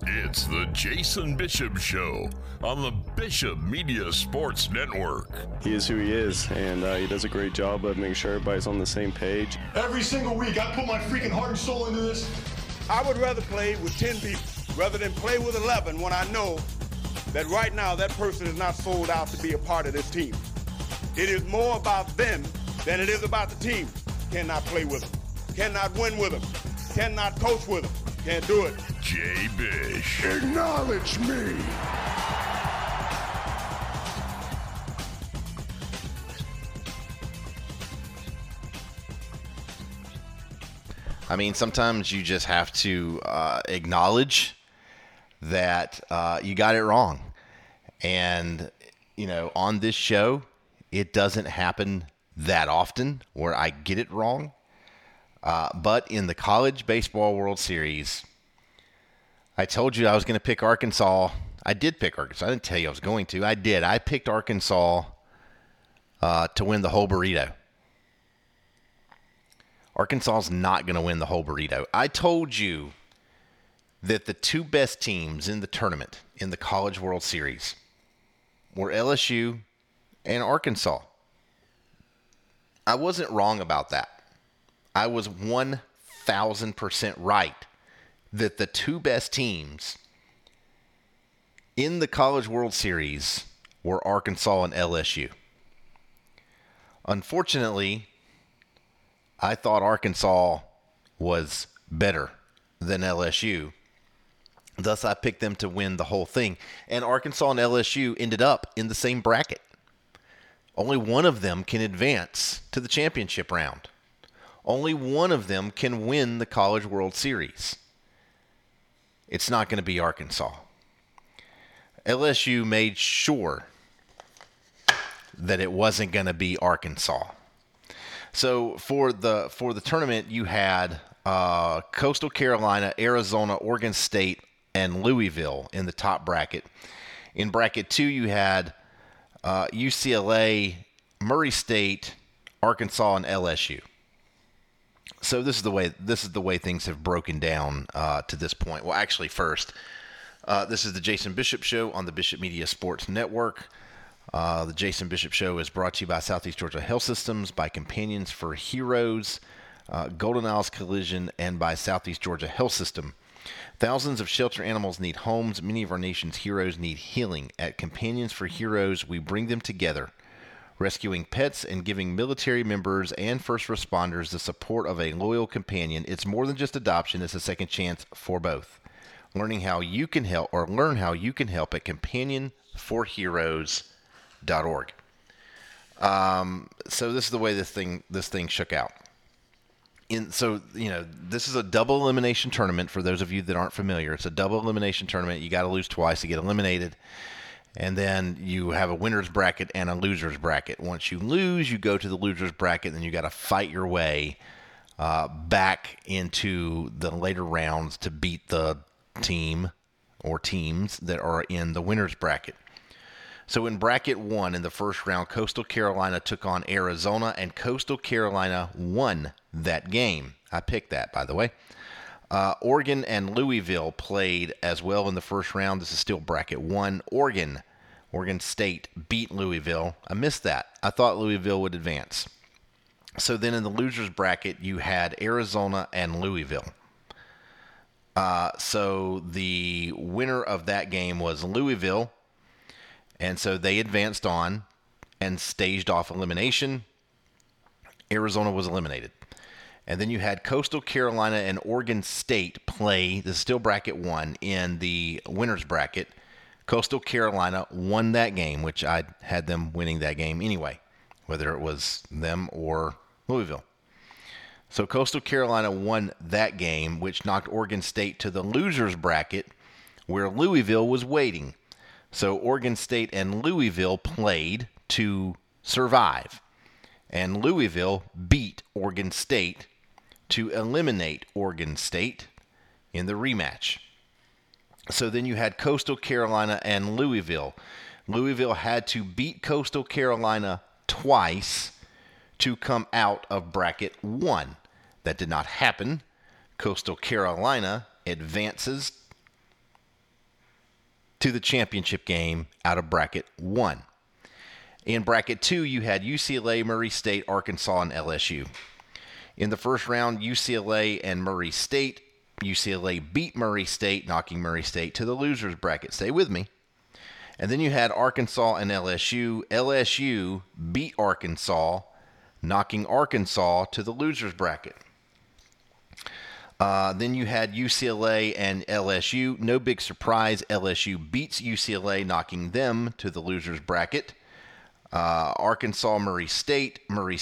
It's the Jason Bishop Show on the Bishop Media Sports Network. He is who he is, and he does a great job of making sure everybody's on the same page. Every single week, I put my freaking heart and soul into this. I would rather play with 10 people rather than play with 11 when I know that right now that person is not sold out to be a part of this team. It is more about them than it is about the team. Cannot play with them. Cannot win with them. Cannot coach with them. Can't do it. Jay Bish. Acknowledge me. I mean, sometimes you just have to acknowledge that you got it wrong. And, you know, on this show, it doesn't happen that often where I get it wrong. But in the College Baseball World Series, I told you I was going to pick Arkansas. I did pick Arkansas. I didn't tell you I was going to. I did. I picked Arkansas to win the whole burrito. Arkansas's not going to win the whole burrito. I told you that the two best teams in the tournament in the College World Series were LSU and Arkansas. I wasn't wrong about that. I was 1,000% right that the two best teams in the College World Series were Arkansas and LSU. Unfortunately, I thought Arkansas was better than LSU. Thus, I picked them to win the whole thing. And Arkansas and LSU ended up in the same bracket. Only one of them can advance to the championship round. Only one of them can win the College World Series. It's not going to be Arkansas. LSU made sure that it wasn't going to be Arkansas. So for the tournament, you had Coastal Carolina, Arizona, Oregon State, and Louisville in the top bracket. In bracket 2, you had UCLA, Murray State, Arkansas, and LSU. So this is the way things have broken down to this point. Well, actually, first, this is the Jason Bishop Show on the Bishop Media Sports Network. The Jason Bishop Show is brought to you by Southeast Georgia Health Systems, by Companions for Heroes, Golden Isles Collision, and by Southeast Georgia Health System. Thousands of shelter animals need homes. Many of our nation's heroes need healing. At Companions for Heroes, we bring them together, rescuing pets and giving military members and first responders the support of a loyal companion. It's more than just adoption. It's a second chance for both. Learn how you can help at companionforheroes.org. So this is the way this thing shook out. This is a double elimination tournament for those of you that aren't familiar. It's a double elimination tournament. You got to lose twice to get eliminated. And then you have a winner's bracket and a loser's bracket. Once you lose, you go to the loser's bracket, and then you got to fight your way back into the later rounds to beat the team or teams that are in the winner's bracket. So in bracket 1, in the first round, Coastal Carolina took on Arizona, and Coastal Carolina won that game. I picked that, by the way. Oregon and Louisville played as well in the first round. This is still bracket 1. Oregon State beat Louisville. I missed that. I thought Louisville would advance. So then in the losers bracket, you had Arizona and Louisville. So the winner of that game was Louisville. And so they advanced on and staged off elimination. Arizona was eliminated. And then you had Coastal Carolina and Oregon State play, this is still bracket 1, in the winner's bracket. Coastal Carolina won that game, which I had them winning that game anyway, whether it was them or Louisville. So Coastal Carolina won that game, which knocked Oregon State to the loser's bracket, where Louisville was waiting. So Oregon State and Louisville played to survive. And Louisville beat Oregon State to eliminate Oregon State in the rematch. So then you had Coastal Carolina and Louisville. Louisville had to beat Coastal Carolina twice to come out of bracket 1. That did not happen. Coastal Carolina advances to the championship game out of bracket 1. In bracket 2, you had UCLA, Murray State, Arkansas, and LSU. In the first round, UCLA and Murray State. UCLA beat Murray State, knocking Murray State to the losers bracket. Stay with me. And then you had Arkansas and LSU. LSU beat Arkansas, knocking Arkansas to the losers bracket. Then you had UCLA and LSU. No big surprise. LSU beats UCLA, knocking them to the losers bracket. Arkansas, Murray State.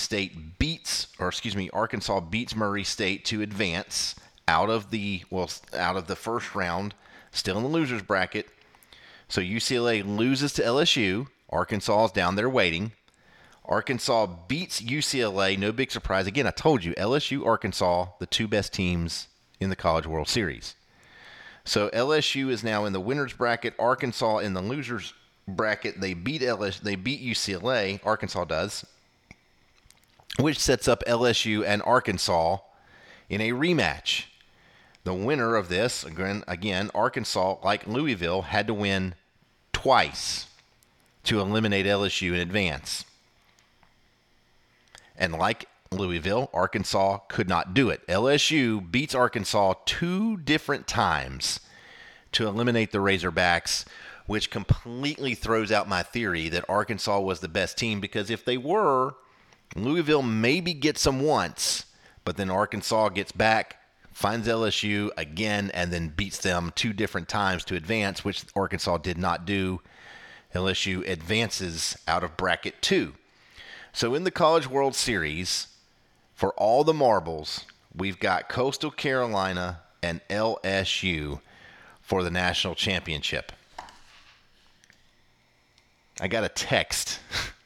Arkansas beats Murray State to advance out of the first round, still in the losers bracket. So UCLA loses to LSU. Arkansas is down there waiting. Arkansas beats UCLA. No big surprise. Again, I told you, LSU, Arkansas, the two best teams in the College World Series. So LSU is now in the winners bracket. Arkansas in the losers bracket. They beat UCLA. Arkansas does, which sets up LSU and Arkansas in a rematch. The winner of this, again, Arkansas, like Louisville, had to win twice to eliminate LSU in advance. And like Louisville, Arkansas could not do it. LSU beats Arkansas 2 different times to eliminate the Razorbacks, which completely throws out my theory that Arkansas was the best team, because if they were, Louisville maybe gets them once, but then Arkansas gets back, finds LSU again, and then beats them 2 different times to advance, which Arkansas did not do. LSU advances out of bracket 2. So in the College World Series, for all the marbles, we've got Coastal Carolina and LSU for the national championship. I got a text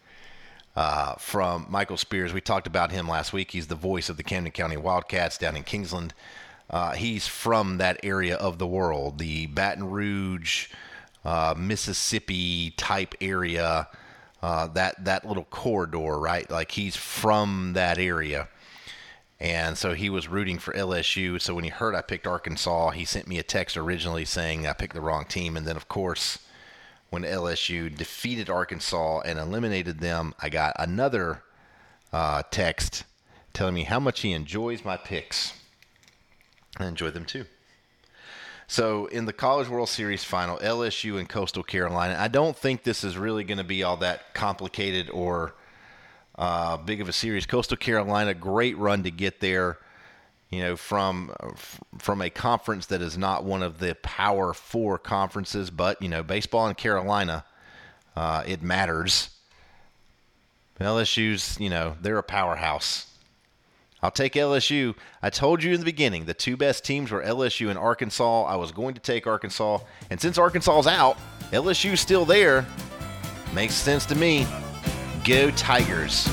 from Michael Spears. We talked about him last week. He's the voice of the Camden County Wildcats down in Kingsland. He's from that area of the world, the Baton Rouge, Mississippi type area, that little corridor, right? Like, he's from that area. And so he was rooting for LSU. So when he heard I picked Arkansas, he sent me a text originally saying I picked the wrong team. And then, of course, when LSU defeated Arkansas and eliminated them, I got another text telling me how much he enjoys my picks. I enjoy them too. So in the College World Series final, LSU and Coastal Carolina, I don't think this is really going to be all that complicated or big of a series. Coastal Carolina, great run to get there, from a conference that is not one of the Power 4 conferences, but, baseball in Carolina, it matters. LSU's, they're a powerhouse. I'll take LSU. I told you in the beginning, the 2 best teams were LSU and Arkansas. I was going to take Arkansas. And since Arkansas's out, LSU's still there. Makes sense to me. Go Tigers.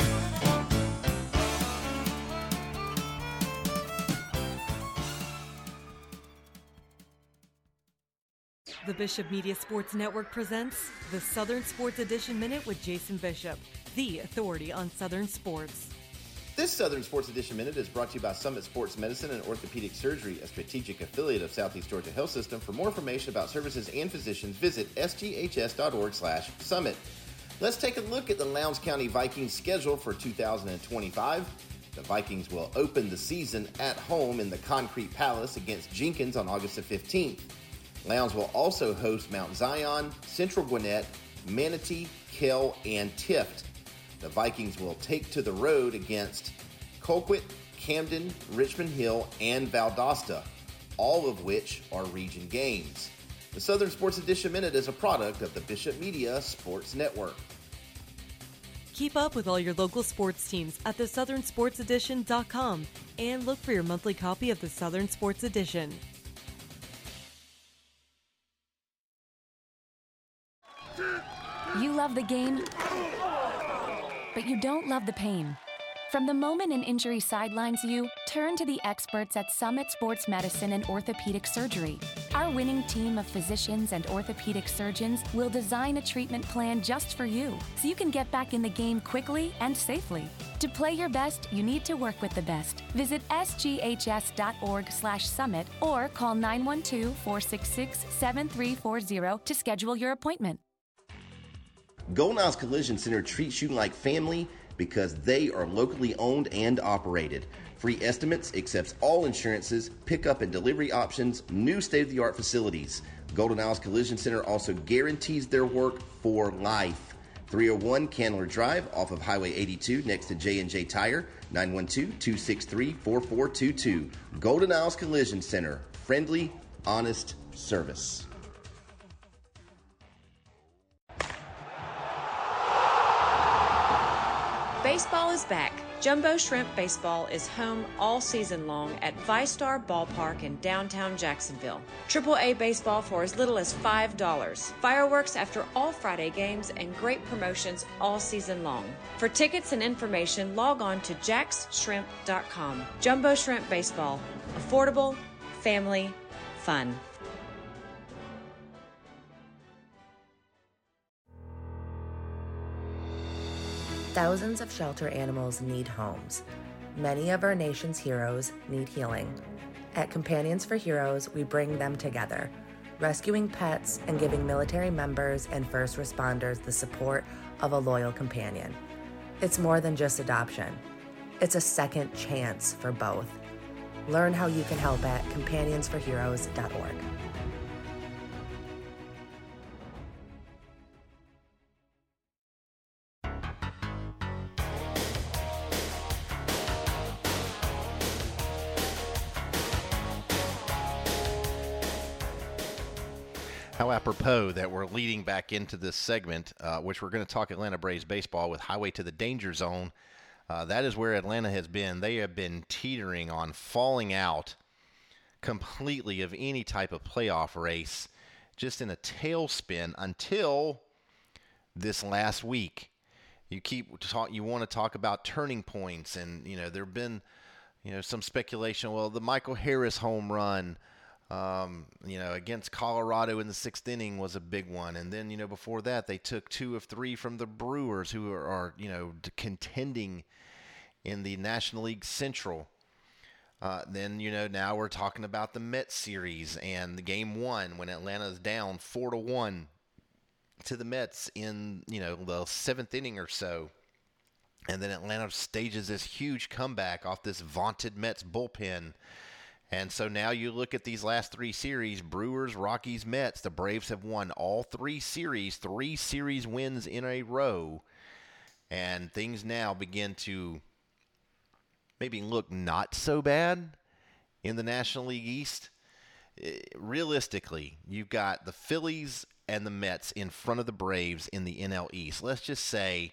The Bishop Media Sports Network presents the Southern Sports Edition Minute with Jason Bishop, the authority on Southern sports. This Southern Sports Edition Minute is brought to you by Summit Sports Medicine and Orthopedic Surgery, a strategic affiliate of Southeast Georgia Health System. For more information about services and physicians, visit sghs.org/summit. Let's take a look at the Lowndes County Vikings schedule for 2025. The Vikings will open the season at home in the Concrete Palace against Jenkins on August the 15th. Lowndes will also host Mount Zion, Central Gwinnett, Manatee, Kell, and Tift. The Vikings will take to the road against Colquitt, Camden, Richmond Hill, and Valdosta, all of which are region games. The Southern Sports Edition Minute is a product of the Bishop Media Sports Network. Keep up with all your local sports teams at thesouthernsportsedition.com and look for your monthly copy of the Southern Sports Edition. You love the game, but you don't love the pain. From the moment an injury sidelines you, turn to the experts at Summit Sports Medicine and Orthopedic Surgery. Our winning team of physicians and orthopedic surgeons will design a treatment plan just for you, so you can get back in the game quickly and safely. To play your best, you need to work with the best. Visit sghs.org/summit or call 912-466-7340 to schedule your appointment. Golden Isles Collision Center treats you like family because they are locally owned and operated. Free estimates, accepts all insurances, pickup and delivery options, new state-of-the-art facilities. Golden Isles Collision Center also guarantees their work for life. 301 Candler Drive off of Highway 82 next to J&J Tire, 912-263-4422. Golden Isles Collision Center, friendly, honest service. Baseball is back. Jumbo Shrimp Baseball is home all season long at ViStar Ballpark in downtown Jacksonville. AAA baseball for as little as $5. Fireworks after all Friday games and great promotions all season long. For tickets and information, log on to jaxshrimp.com. Jumbo Shrimp Baseball. Affordable, family, fun. Thousands of shelter animals need homes. Many of our nation's heroes need healing. At Companions for Heroes, we bring them together, rescuing pets and giving military members and first responders the support of a loyal companion. It's more than just adoption. It's a second chance for both. Learn how you can help at companionsforheroes.org. How apropos that we're leading back into this segment, which we're going to talk Atlanta Braves baseball with Highway to the Danger Zone. That is where Atlanta has been. They have been teetering on falling out completely of any type of playoff race, just in a tailspin until this last week. You want to talk about turning points, and there've been some speculation. Well, the Michael Harris home run, against Colorado in the sixth inning was a big one. And then, before that, they took 2 of 3 from the Brewers, who are contending in the National League Central. Then, now we're talking about the Mets series and the game 1 when Atlanta's down 4-1 to the Mets in, the 7th inning or so. And then Atlanta stages this huge comeback off this vaunted Mets bullpen. And so now you look at these last 3 series, Brewers, Rockies, Mets. The Braves have won all 3 series, 3 series wins in a row. And things now begin to maybe look not so bad in the National League East. Realistically, you've got the Phillies and the Mets in front of the Braves in the NL East. Let's just say,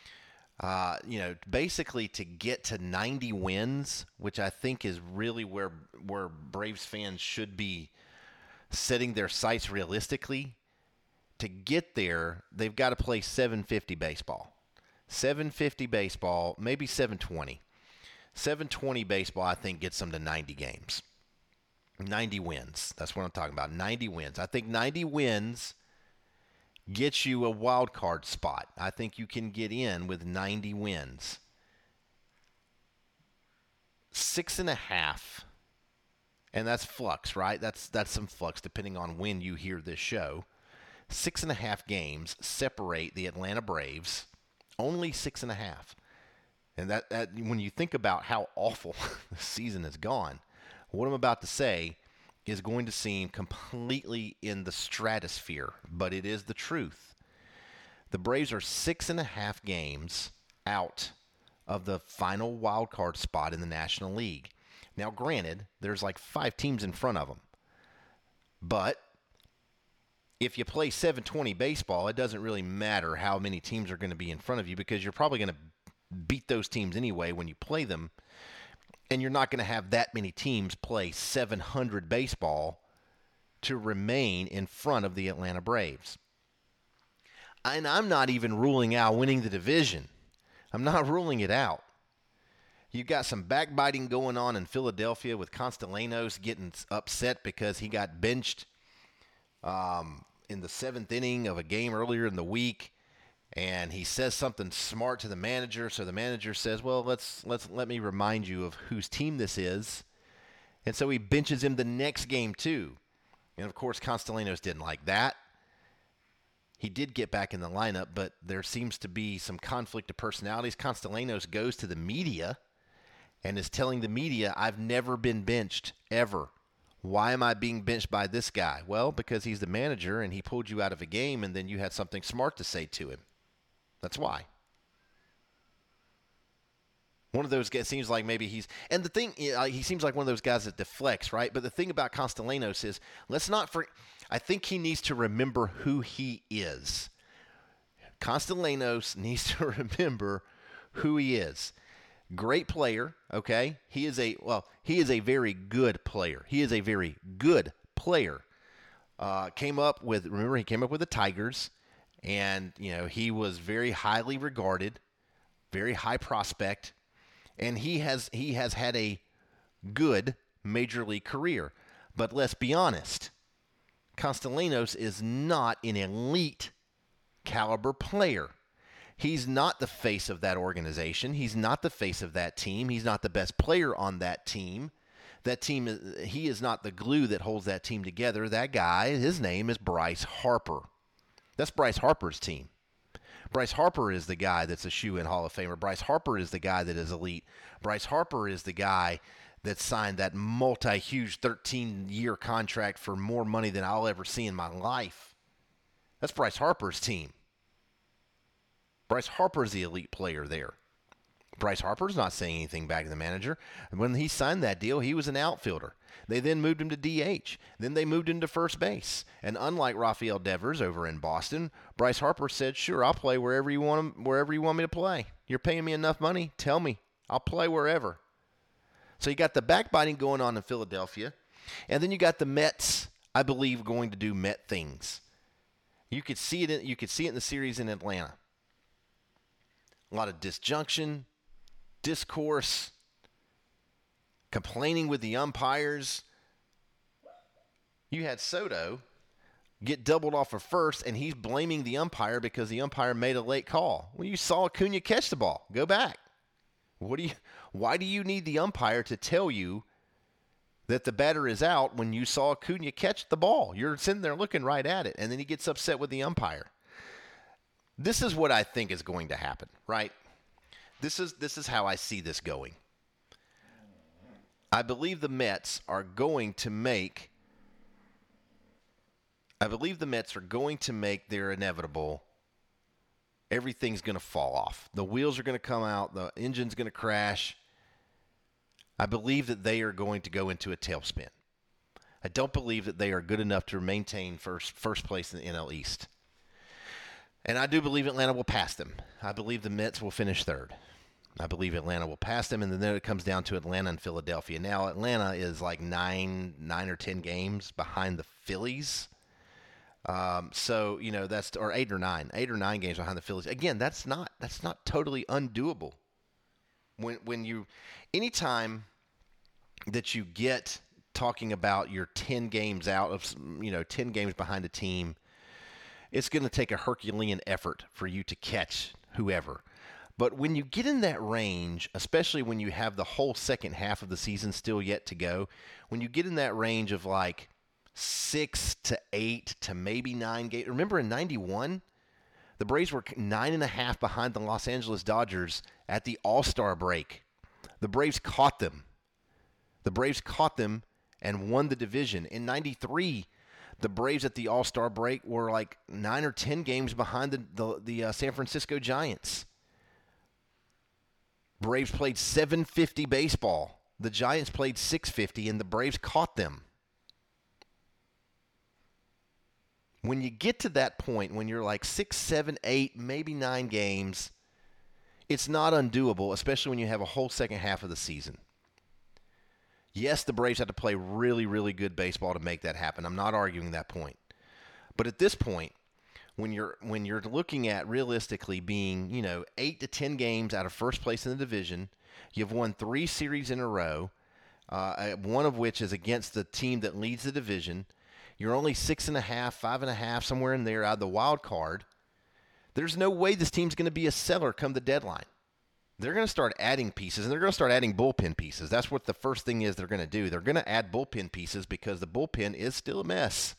basically to get to 90 wins, which I think is really where Braves fans should be setting their sights realistically. To get there, they've got to play 750 baseball. 750 baseball, maybe 720. 720 baseball, I think, gets them to 90 games. 90 wins. That's what I'm talking about. 90 wins. I think 90 wins gets you a wild card spot. I think you can get in with 90 wins. 6.5, and that's flux, right? That's some flux depending on when you hear this show. 6.5 games separate the Atlanta Braves. Only 6.5. And that when you think about how awful the season has gone, what I'm about to say is going to seem completely in the stratosphere, but it is the truth. The Braves are 6.5 games out of the final wild card spot in the National League. Now, granted, there's like 5 teams in front of them. But if you play 720 baseball, it doesn't really matter how many teams are going to be in front of you because you're probably going to beat those teams anyway when you play them. And you're not going to have that many teams play 700 baseball to remain in front of the Atlanta Braves. And I'm not even ruling out winning the division. I'm not ruling it out. You've got some backbiting going on in Philadelphia with Castellanos getting upset because he got benched in the 7th inning of a game earlier in the week, and he says something smart to the manager. So the manager says, well, let me remind you of whose team this is. And so he benches him the next game too. And, of course, Castellanos didn't like that. He did get back in the lineup, but there seems to be some conflict of personalities. Castellanos goes to the media and is telling the media, I've never been benched, ever. Why am I being benched by this guy? Well, because he's the manager and he pulled you out of a game and then you had something smart to say to him. That's why. One of those guys seems like maybe he's – and the thing, he seems like one of those guys that deflects, right? But the thing about Castellanos is, I think he needs to remember who he is. Castellanos needs to remember who he is. Great player, okay? He is a very good player. He is a very good player. He came up with the Tigers, and, he was very highly regarded, very high prospect. And he has had a good major league career. But let's be honest, Castellanos is not an elite caliber player. He's not the face of that organization. He's not the face of that team. He's not the best player on that team. He is not the glue that holds that team together. That guy, his name is Bryce Harper. That's Bryce Harper's team. Bryce Harper is the guy that's a shoe-in Hall of Famer. Bryce Harper is the guy that is elite. Bryce Harper is the guy that signed that multi-huge 13-year contract for more money than I'll ever see in my life. That's Bryce Harper's team. Bryce Harper is the elite player there. Bryce Harper's not saying anything back to the manager. When he signed that deal, he was an outfielder. They then moved him to DH. Then they moved him to first base. And unlike Rafael Devers over in Boston, Bryce Harper said, sure, I'll play wherever you want me to play. You're paying me enough money, tell me. I'll play wherever. So you got the backbiting going on in Philadelphia. And then you got the Mets, I believe, going to do Met things. You could see it in the series in Atlanta. A lot of disjunction, discourse, complaining with the umpires. You had Soto get doubled off of first, and he's blaming the umpire because the umpire made a late call. Well, you saw Acuna catch the ball. Go back. Why do you need the umpire to tell you that the batter is out when you saw Acuna catch the ball? You're sitting there looking right at it, and then he gets upset with the umpire. This is what I think is going to happen, right? This is how I see this going. I believe the Mets are going to make their inevitable. Everything's going to fall off. The wheels are going to come out. The engine's going to crash. I believe that they are going to go into a tailspin. I don't believe that they are good enough to maintain first place in the NL East. And I do believe Atlanta will pass them. I believe the Mets will finish third. I believe Atlanta will pass them, and then it comes down to Atlanta and Philadelphia. Now, Atlanta is like 9 or 10 games behind the Phillies. So, that's, or 8 or 9 games behind the Phillies. Again, that's not totally undoable. Anytime that you get talking about your 10 games out of, 10 games behind a team, it's going to take a Herculean effort for you to catch whoever. But when you get in that range, especially when you have the whole second half of the season still yet to go, when you get in that range of like 6 to 8 to maybe 9 games. Remember in 91, the Braves were 9.5 behind the Los Angeles Dodgers at the All-Star break. The Braves caught them. And won the division. In 93, the Braves at the All-Star break were like 9 or 10 games behind the San Francisco Giants. Braves played 750 baseball. The Giants played 650, and the Braves caught them. When you get to that point, when you're like 6, 7, 8, maybe 9 games, it's not undoable, especially when you have a whole second half of the season. Yes, the Braves have to play really, really good baseball to make that happen. I'm not arguing that point. But at this point, when you're looking at realistically being, 8 to 10 games out of first place in the division, You've won 3 series in a row, one of which is against the team that leads the division. You're only 6.5, 5.5, somewhere in there out of the wild card. There's no way this team's going to be a seller come the deadline. They're going to start adding pieces, and they're going to start adding bullpen pieces. That's what the first thing is they're going to do. They're going to add bullpen pieces because the bullpen is still a mess.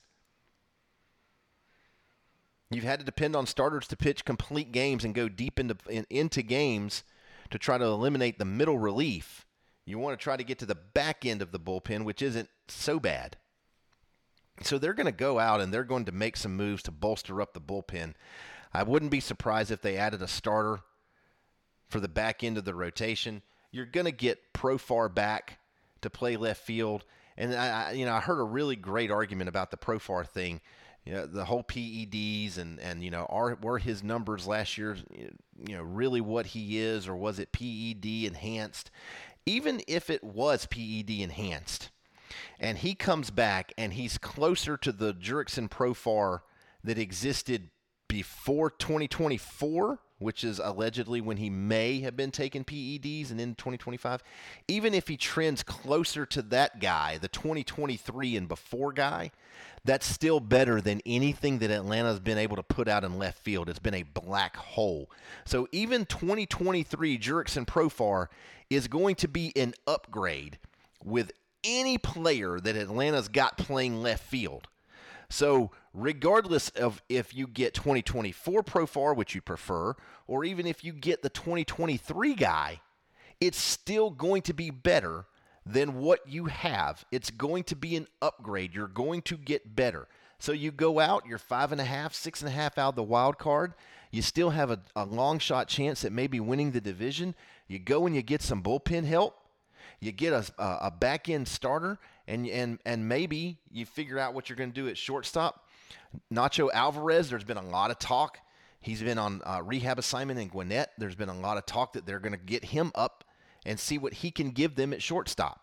You've had to depend on starters to pitch complete games and go deep into games to try to eliminate the middle relief. You want to try to get to the back end of the bullpen, which isn't so bad. So they're going to go out and they're going to make some moves to bolster up the bullpen. I wouldn't be surprised if they added a starter for the back end of the rotation. You're going to get Profar back to play left field. And I heard a really great argument about the Profar thing. The whole PEDs and were his numbers last year, really what he is, or was it PED enhanced? Even if it was PED enhanced, and he comes back and he's closer to the Jurickson Profar that existed before 2024, which is allegedly when he may have been taking PEDs and in 2025, even if he trends closer to that guy, the 2023 and before guy, that's still better than anything that Atlanta's been able to put out in left field. It's been a black hole. So even 2023 Jurickson Profar is going to be an upgrade with any player that Atlanta's got playing left field. So regardless of if you get 2024 Profar, which you prefer, or even if you get the 2023 guy, it's still going to be better than what you have. It's going to be an upgrade. You're going to get better. So you go out, you're 5.5, 6.5 out of the wild card. You still have a long shot chance at maybe winning the division. You go and you get some bullpen help. You get a back end starter, and maybe you figure out what you're going to do at shortstop. Nacho Alvarez, there's been a lot of talk. He's been on rehab assignment in Gwinnett. There's been a lot of talk that they're going to get him up and see what he can give them at shortstop.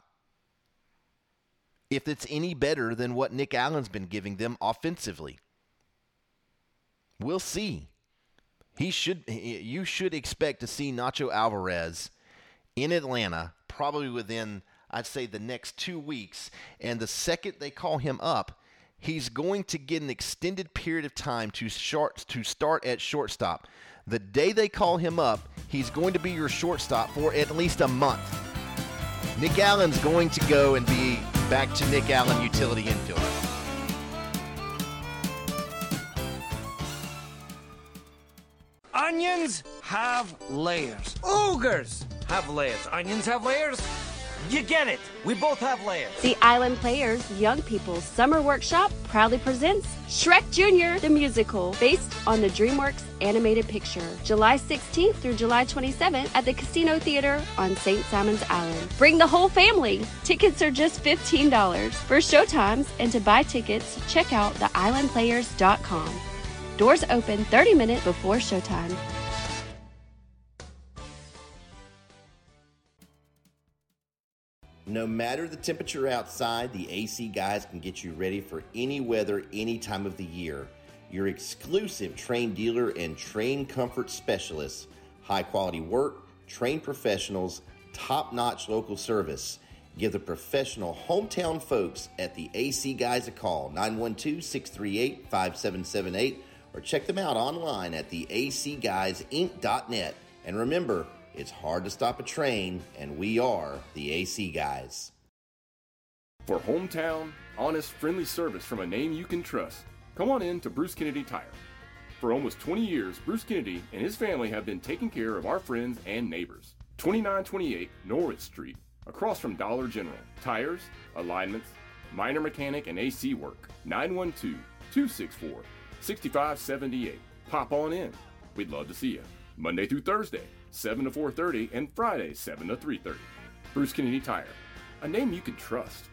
If it's any better than what Nick Allen's been giving them offensively. We'll see. You should expect to see Nacho Alvarez in Atlanta probably within, I'd say, the next 2 weeks. And the second they call him up, he's going to get an extended period of time to start at shortstop. The day they call him up, he's going to be your shortstop for at least a month. Nick Allen's going to go and be back to Nick Allen, utility infielder. Onions have layers. Ogres have layers. Onions have layers. You get it. We both have layers. The Island Players Young People's Summer Workshop proudly presents Shrek Jr. the Musical, based on the DreamWorks animated picture, July 16th through July 27th at the Casino Theater on St. Simon's Island. Bring the whole family. Tickets are just $15. For showtimes and to buy tickets, check out theislandplayers.com. Doors open 30 minutes before showtime. No matter the temperature outside, the AC Guys can get you ready for any weather, any time of the year. Your exclusive Trane dealer and Trane comfort specialists. High quality work, trained professionals, top-notch local service. Give the professional hometown folks at the AC Guys a call, 912-638-5778, or check them out online at theacguysinc.net. And remember, it's hard to stop a train, and we are the AC Guys. For hometown, honest, friendly service from a name you can trust, come on in to Bruce Kennedy Tire. For almost 20 years, Bruce Kennedy and his family have been taking care of our friends and neighbors. 2928 Norwich Street, across from Dollar General. Tires, alignments, minor mechanic and AC work. 912-264-6578. Pop on in. We'd love to see you. Monday through Thursday, 7 to 4:30, and Friday, 7 to 3:30. Bruce Kennedy Tire, a name you can trust.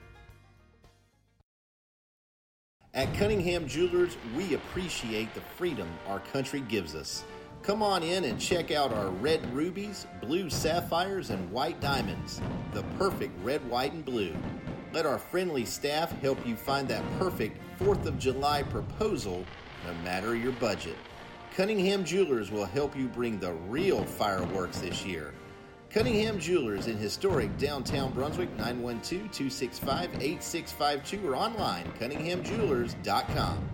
At Cunningham Jewelers, we appreciate the freedom our country gives us. Come on in and check out our red rubies, blue sapphires, and white diamonds. The perfect red, white, and blue. Let our friendly staff help you find that perfect 4th of July proposal, no matter your budget. Cunningham Jewelers will help you bring the real fireworks this year. Cunningham Jewelers in historic downtown Brunswick, 912-265-8652 or online, cunninghamjewelers.com.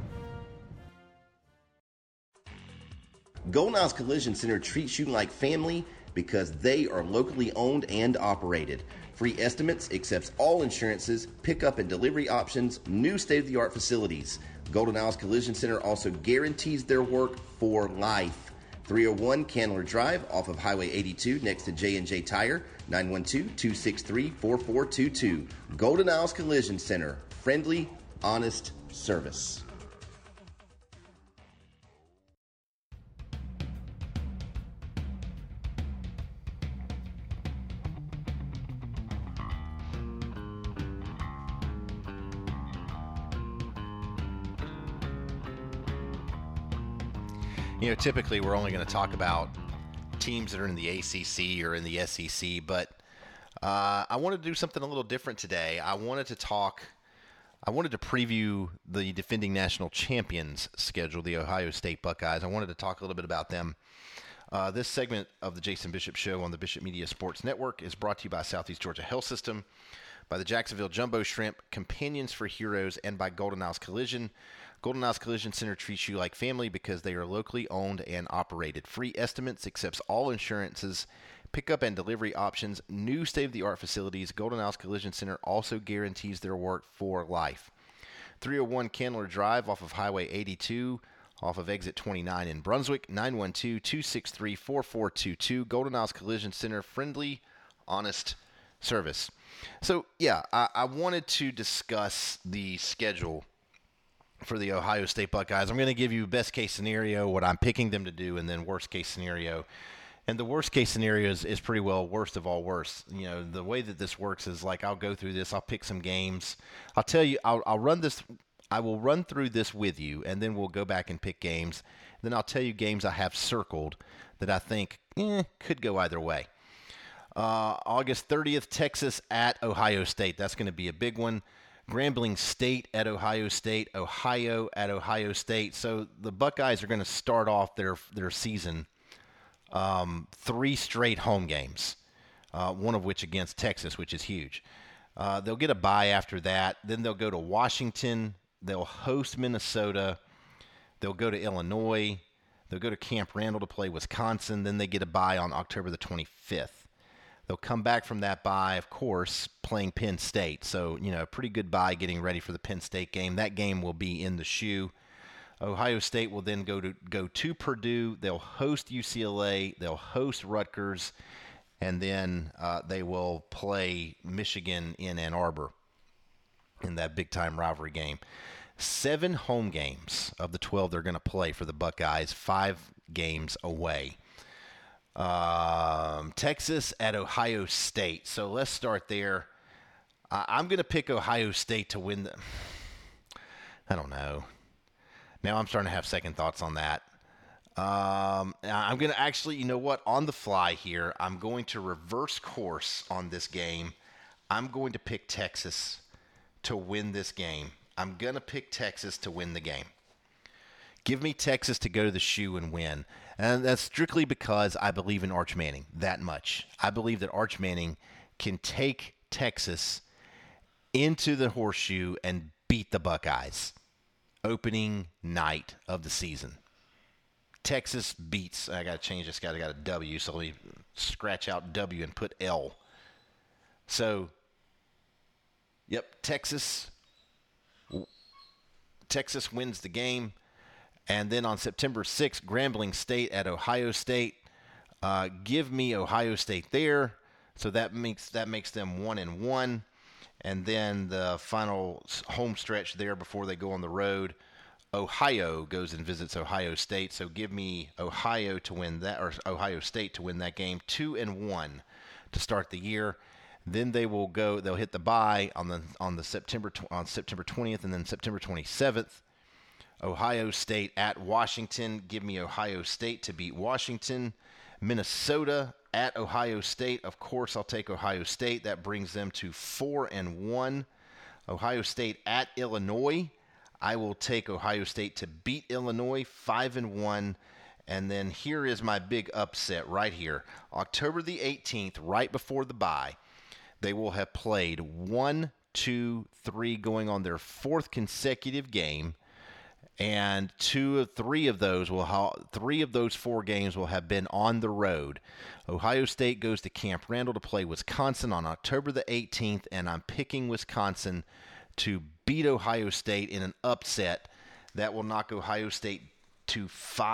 Golden Isles Collision Center treats you like family because they are locally owned and operated. Free estimates, accepts all insurances, pickup and delivery options, new state-of-the-art facilities. Golden Isles Collision Center also guarantees their work for life. 301 Candler Drive off of Highway 82 next to J&J Tire, 912-263-4422. Golden Isles Collision Center, friendly, honest service. You know, typically we're only going to talk about teams that are in the ACC or in the SEC, but I wanted to do something a little different today. I wanted to preview the defending national champions schedule, the Ohio State Buckeyes. I wanted to talk a little bit about them. This segment of the Jason Bishop Show on the Bishop Media Sports Network is brought to you by Southeast Georgia Health System, by the Jacksonville Jumbo Shrimp, Companions for Heroes, and by Golden Isles Collision. Golden Isles Collision Center treats you like family because they are locally owned and operated. Free estimates, accepts all insurances, pickup and delivery options, new state-of-the-art facilities. Golden Isles Collision Center also guarantees their work for life. 301 Candler Drive off of Highway 82, off of Exit 29 in Brunswick, 912-263-4422. Golden Isles Collision Center, friendly, honest service. So, yeah, I wanted to discuss the schedule for the Ohio State Buckeyes. I'm going to give you best case scenario, what I'm picking them to do, and then worst case scenario. And the worst case scenario is pretty well worst of all worst. You know, the way that this works is like I'll go through this, I'll pick some games. I'll tell you, I will run through this with you, and then we'll go back and pick games. Then I'll tell you games I have circled that I think could go either way. August 30th, Texas at Ohio State. That's going to be a big one. Grambling State at Ohio State, Ohio at Ohio State. So the Buckeyes are going to start off their season 3 straight home games, one of which against Texas, which is huge. They'll get a bye after that. Then they'll go to Washington. They'll host Minnesota. They'll go to Illinois. They'll go to Camp Randall to play Wisconsin. Then they get a bye on October the 25th. They'll come back from that bye, of course, playing Penn State. So, you know, a pretty good bye getting ready for the Penn State game. That game will be in the shoe. Ohio State will then go to Purdue. They'll host UCLA. They'll host Rutgers. And then they will play Michigan in Ann Arbor in that big-time rivalry game. 7 home games of the 12 they're going to play for the Buckeyes, 5 games away. Texas at Ohio State. So let's start there. I'm going to pick Ohio State to win I don't know. Now I'm starting to have second thoughts on that. I'm going to actually, you know what, on the fly here, I'm going to reverse course on this game. I'm going to pick Texas to win this game. I'm going to pick Texas to win the game. Give me Texas to go to the shoe and win. And that's strictly because I believe in Arch Manning that much. I believe that Arch Manning can take Texas into the horseshoe and beat the Buckeyes opening night of the season. Texas beats, I got to change this guy, I got a W, so let me scratch out W and put L. So, yep, Texas wins the game. And then on September 6th, Grambling State at Ohio State. Give me Ohio State there. So that makes them 1-1. And then the final home stretch there before they go on the road, Ohio goes and visits Ohio State. So give me Ohio to win that, or Ohio State to win that game, 2-1 to start the year. Then they'll hit the bye on September 20th and then September 27th. Ohio State at Washington. Give me Ohio State to beat Washington. Minnesota at Ohio State. Of course, I'll take Ohio State. That brings them to 4-1. Ohio State at Illinois. I will take Ohio State to beat Illinois, 5-1. And then here is my big upset right here. October the 18th, right before the bye, they will have played 1, 2, 3, going on their 4th consecutive game. And 3 of those 4 games will have been on the road. Ohio State goes to Camp Randall to play Wisconsin on October the 18th, and I'm picking Wisconsin to beat Ohio State in an upset that will knock Ohio State to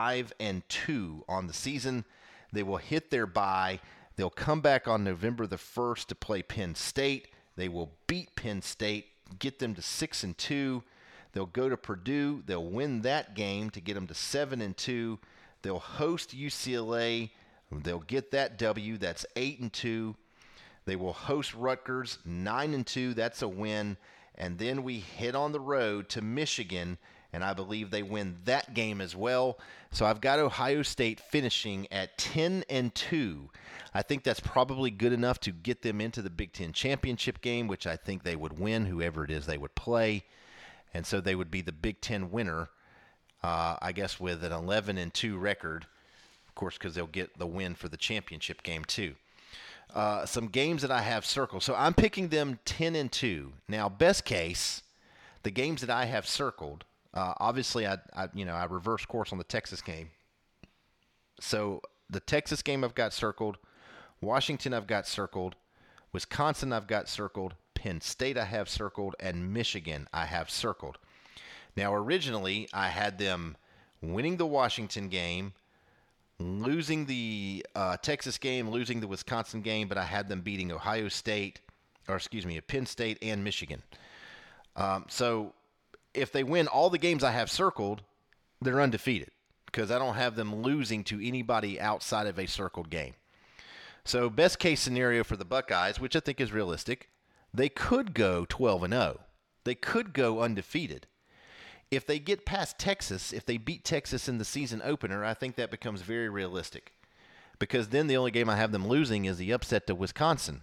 5-2 on the season. They will hit their bye. They'll come back on November the 1st to play Penn State. They will beat Penn State, get them to 6-2. They'll go to Purdue. They'll win that game to get them to 7-2. They'll host UCLA. They'll get that W. That's 8-2. They will host Rutgers, 9-2. That's a win. And then we head on the road to Michigan, and I believe they win that game as well. So I've got Ohio State finishing at 10-2. I think that's probably good enough to get them into the Big Ten championship game, which I think they would win, whoever it is they would play. And so they would be the Big Ten winner, I guess, with an 11-2 record, of course, because they'll get the win for the championship game too. Some games that I have circled. So I'm picking them 10-2. Now, best case, the games that I have circled, obviously I reverse course on the Texas game. So the Texas game I've got circled, Washington I've got circled, Wisconsin I've got circled, Penn State I have circled, and Michigan I have circled. Now, originally, I had them winning the Washington game, losing the Texas game, losing the Wisconsin game, but I had them beating Penn State and Michigan. So if they win all the games I have circled, they're undefeated because I don't have them losing to anybody outside of a circled game. So best case scenario for the Buckeyes, which I think is realistic, they could go 12-0. They could go undefeated. If they get past Texas, if they beat Texas in the season opener, I think that becomes very realistic. Because then the only game I have them losing is the upset to Wisconsin.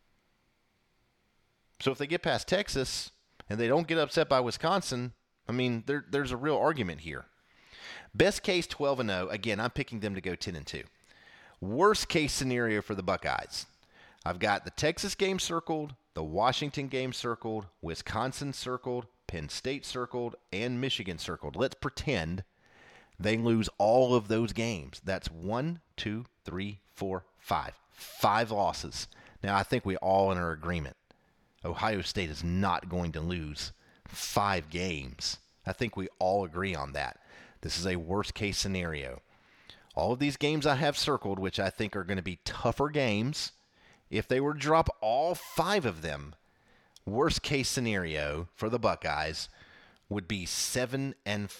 So if they get past Texas and they don't get upset by Wisconsin, I mean, there's a real argument here. Best case 12-0. Again, I'm picking them to go 10-2. Worst case scenario for the Buckeyes. I've got the Texas game circled, the Washington game circled, Wisconsin circled, Penn State circled, and Michigan circled. Let's pretend they lose all of those games. That's 1, 2, 3, 4, 5. 5 losses. Now, I think we all are in agreement. Ohio State is not going to lose 5 games. I think we all agree on that. This is a worst-case scenario. All of these games I have circled, which I think are going to be tougher games, if they were to drop all 5 of them, worst-case scenario for the Buckeyes would be 7-5.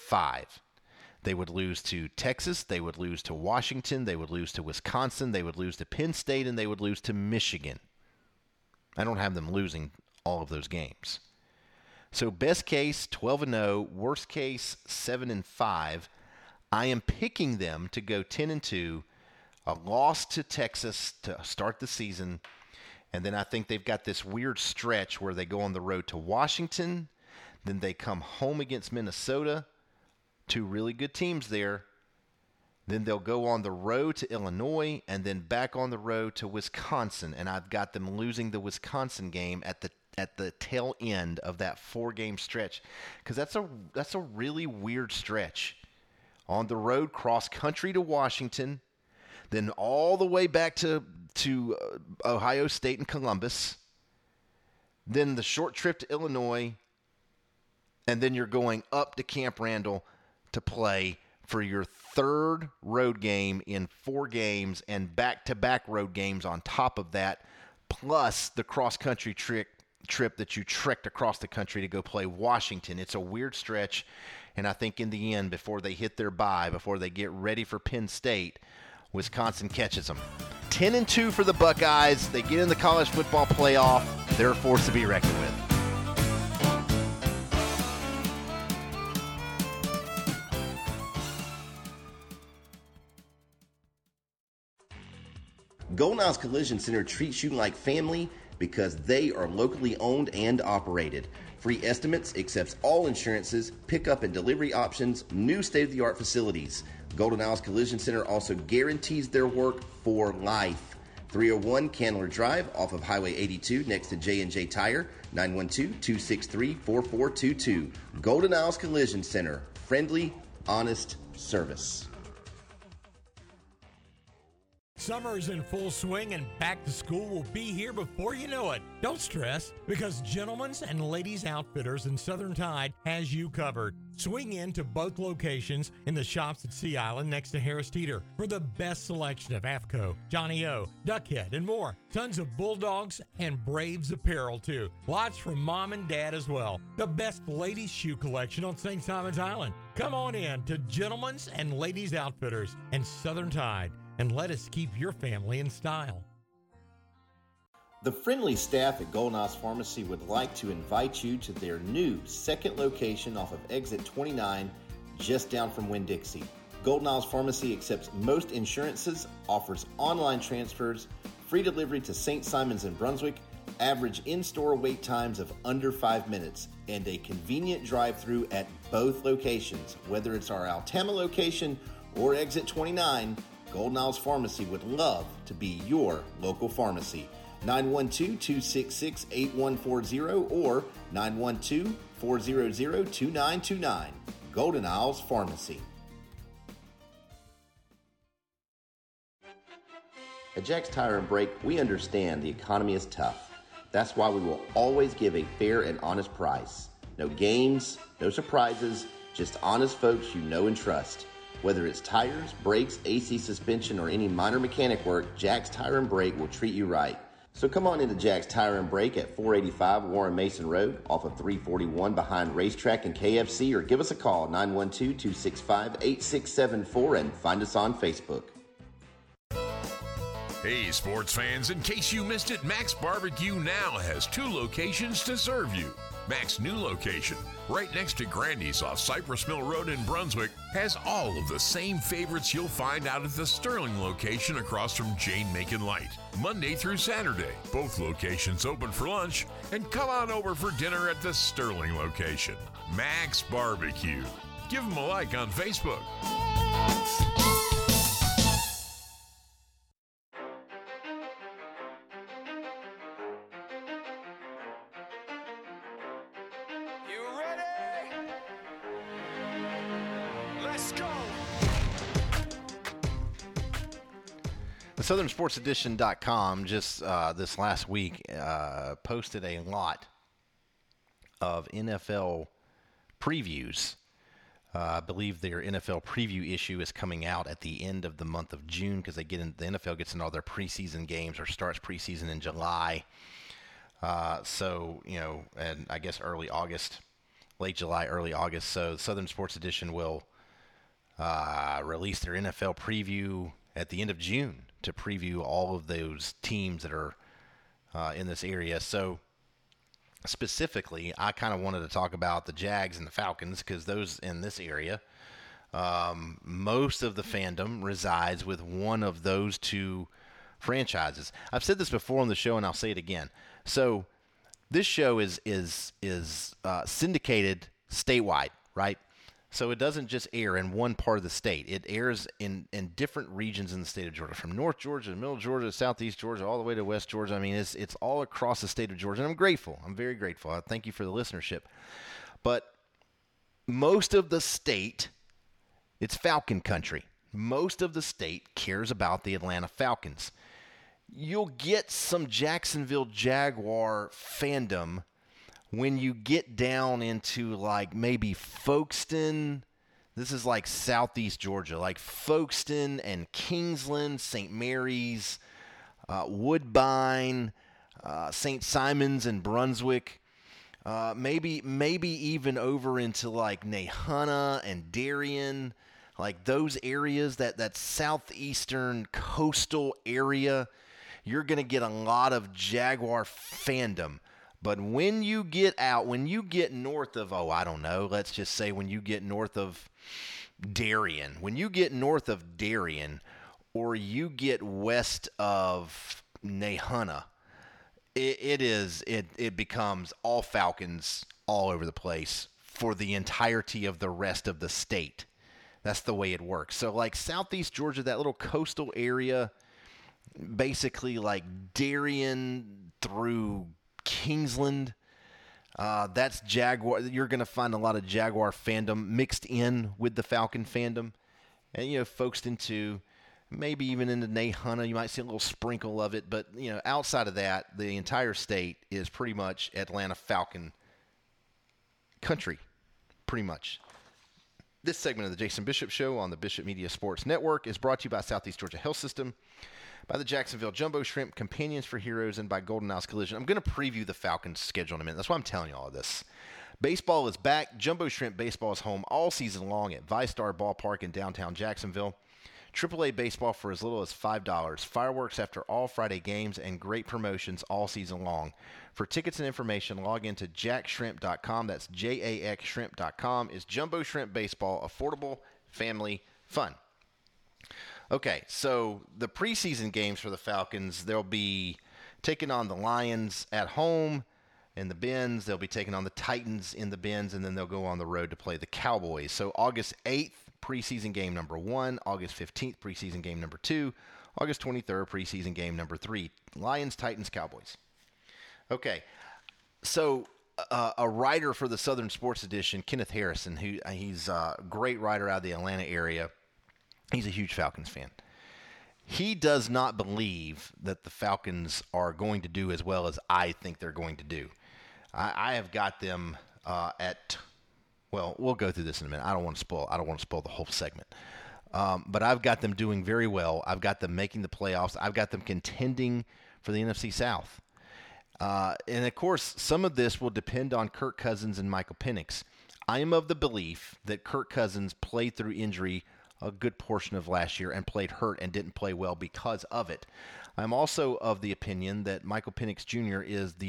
They would lose to Texas, they would lose to Washington, they would lose to Wisconsin, they would lose to Penn State, and they would lose to Michigan. I don't have them losing all of those games. So best case, 12-0. Worst case, 7-5. I am picking them to go 10-2. A loss to Texas to start the season. And then I think they've got this weird stretch where they go on the road to Washington. Then they come home against Minnesota. 2 really good teams there. Then they'll go on the road to Illinois and then back on the road to Wisconsin. And I've got them losing the Wisconsin game at the tail end of that 4-game stretch. Because that's a really weird stretch. On the road, cross country to Washington. Then all the way back to Ohio State and Columbus. Then the short trip to Illinois. And then you're going up to Camp Randall to play for your 3rd road game in 4 games and back-to-back road games on top of that, plus the cross-country trip that you trekked across the country to go play Washington. It's a weird stretch, and I think in the end, before they hit their bye, before they get ready for Penn State, Wisconsin catches them. 10-2 for the Buckeyes. They get in the college football playoff. They're a force to be reckoned with. Golden Isles Collision Center treats you like family because they are locally owned and operated. Free estimates, accepts all insurances, pickup and delivery options, new state-of-the-art facilities. Golden Isles Collision Center also guarantees their work for life. 301 Candler Drive off of Highway 82 next to J&J Tire, 912-263-4422. Golden Isles Collision Center, friendly, honest service. Summer is in full swing and back to school will be here before you know it. Don't stress, because Gentlemen's and Ladies Outfitters in Southern Tide has you covered. Swing in to both locations in the shops at Sea Island next to Harris Teeter for the best selection of AFCO, Johnny O, Duckhead, and more. Tons of Bulldogs and Braves apparel too. Lots from Mom and Dad as well. The best ladies shoe collection on St. Simon's Island. Come on in to Gentlemen's and Ladies Outfitters and Southern Tide, and let us keep your family in style. The friendly staff at Golden Isles Pharmacy would like to invite you to their new second location off of Exit 29, just down from Winn-Dixie. Golden Isles Pharmacy accepts most insurances, offers online transfers, free delivery to St. Simons and Brunswick, average in-store wait times of under 5 minutes, and a convenient drive-through at both locations. Whether it's our Altama location or Exit 29, Golden Isles Pharmacy would love to be your local pharmacy. 912-266-8140 or 912-400-2929. Golden Isles Pharmacy. At Jack's Tire and Brake, we understand the economy is tough. That's why we will always give a fair and honest price. No games, no surprises, just honest folks you know and trust. Whether it's tires, brakes, AC suspension, or any minor mechanic work, Jack's Tire and Brake will treat you right. So come on into Jack's Tire and Brake at 485 Warren Mason Road off of 341 behind Racetrack and KFC, or give us a call 912-265-8674 and find us on Facebook. Hey, sports fans, in case you missed it, Max Barbecue now has 2 locations to serve you. Mac's new location, right next to Grandy's off Cypress Mill Road in Brunswick, has all of the same favorites you'll find out at the Sterling location across from Jane Macon Light. Monday through Saturday, both locations open for lunch, and come on over for dinner at the Sterling location. Max Barbecue. Give them a like on Facebook. SouthernSportsEdition.com just this last week posted a lot of NFL previews. I believe their NFL preview issue is coming out at the end of the month of June because the NFL gets into all their preseason games or starts preseason in July. And I guess early August, late July, early August. So Southern Sports Edition will release their NFL preview at the end of June to preview all of those teams that are in this area. So specifically, I kind of wanted to talk about the Jags and the Falcons because those in this area, most of the fandom resides with one of those two franchises. I've said this before on the show, and I'll say it again. So this show is syndicated statewide, right? So it doesn't just air in one part of the state. It airs in different regions in the state of Georgia, from North Georgia to Middle Georgia, Southeast Georgia, all the way to West Georgia. I mean, it's all across the state of Georgia, and I'm grateful. I'm very grateful. I thank you for the listenership. But most of the state, it's Falcon country. Most of the state cares about the Atlanta Falcons. You'll get some Jacksonville Jaguar fandom when you get down into like maybe Folkestone. This is like Southeast Georgia, like Folkestone and Kingsland, St. Mary's, Woodbine, St. Simons and Brunswick, maybe even over into like Nahunta and Darien, like those areas, that southeastern coastal area. You're going to get a lot of Jaguar fandom. But when you get north of, let's just say when you get north of Darien, or you get west of Nahunta, It becomes all Falcons all over the place for the entirety of the rest of the state. That's the way it works. So like Southeast Georgia, that little coastal area, basically like Darien through Kingsland, that's Jaguar. You're going to find a lot of Jaguar fandom mixed in with the Falcon fandom. And, folks into maybe even into Nahunta, you might see a little sprinkle of it. But, outside of that, the entire state is pretty much Atlanta Falcon country, pretty much. This segment of the Jason Bishop Show on the Bishop Media Sports Network is brought to you by Southeast Georgia Health System, by the Jacksonville Jumbo Shrimp, Companions for Heroes, and by Golden House Collision. I'm going to preview the Falcons' schedule in a minute. That's why I'm telling you all of this. Baseball is back. Jumbo Shrimp Baseball is home all season long at VyStar Ballpark in downtown Jacksonville. AAA baseball for as little as $5. Fireworks after all Friday games and great promotions all season long. For tickets and information, log into jaxshrimp.com. That's JAXshrimp.com. Is Jumbo Shrimp Baseball affordable, family, fun? Okay, so the preseason games for the Falcons, they'll be taking on the Lions at home in the Benz. They'll be taking on the Titans in the Benz, and then they'll go on the road to play the Cowboys. So August 8th, preseason game number 1. August 15th, preseason game number 2. August 23rd, preseason game number 3. Lions, Titans, Cowboys. Okay, so a writer for the Southern Sports Edition, Kenneth Harrison, he's a great writer out of the Atlanta area. He's a huge Falcons fan. He does not believe that the Falcons are going to do as well as I think they're going to do. I have got them well, we'll go through this in a minute. I don't want to spoil the whole segment. But I've got them doing very well. I've got them making the playoffs. I've got them contending for the NFC South. And, of course, some of this will depend on Kirk Cousins and Michael Penix. I am of the belief that Kirk Cousins played through injury a good portion of last year and played hurt and didn't play well because of it. I'm also of the opinion that Michael Penix Jr.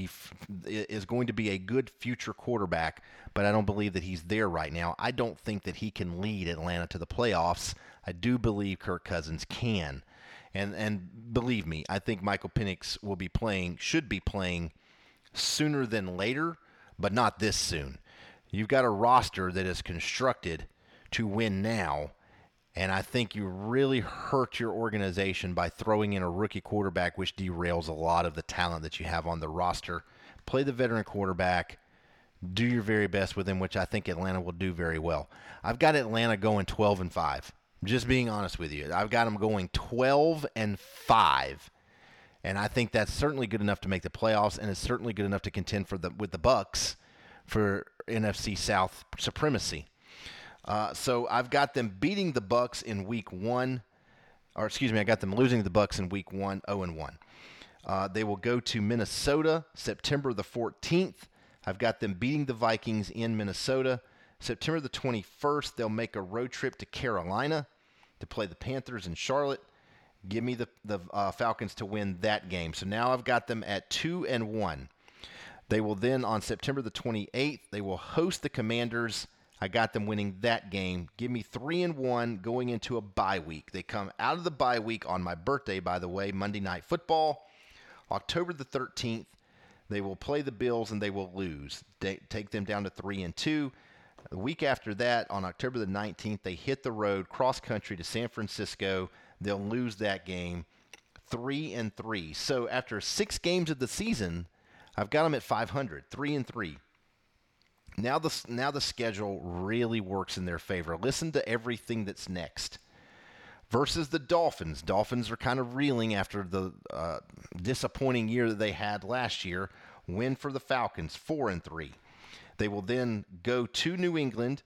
is going to be a good future quarterback, but I don't believe that he's there right now. I don't think that he can lead Atlanta to the playoffs. I do believe Kirk Cousins can. And believe me, I think Michael Penix should be playing sooner than later, but not this soon. You've got a roster that is constructed to win now, and I think you really hurt your organization by throwing in a rookie quarterback, which derails a lot of the talent that you have on the roster. Play the veteran quarterback. Do your very best with him, which I think Atlanta will do very well. I've got Atlanta going 12-5. Just being honest with you. I've got them going 12-5. And I think that's certainly good enough to make the playoffs, and it's certainly good enough to contend with the Bucs for NFC South supremacy. So I've got them beating the Bucs in week 1. Or excuse me, I got them losing to the Bucs in week 1, 0-1. They will go to Minnesota September the 14th. I've got them beating the Vikings in Minnesota. September the 21st, they'll make a road trip to Carolina to play the Panthers in Charlotte. Give me the Falcons to win that game. So now I've got them at 2-1. They will then, on September the 28th, they will host the Commanders. I got them winning that game. Give me 3-1 going into a bye week. They come out of the bye week on my birthday, by the way, Monday Night Football. October the 13th, they will play the Bills and they will lose. Take them down to 3-2. The week after that, on October the 19th, they hit the road cross-country to San Francisco. They'll lose that game 3-3. So after 6 games of the season, I've got them at 500, 3-3. Now the schedule really works in their favor. Listen to everything that's next. Versus the Dolphins. Dolphins are kind of reeling after the disappointing year that they had last year. Win for the Falcons, 4-3. They will then go to New England,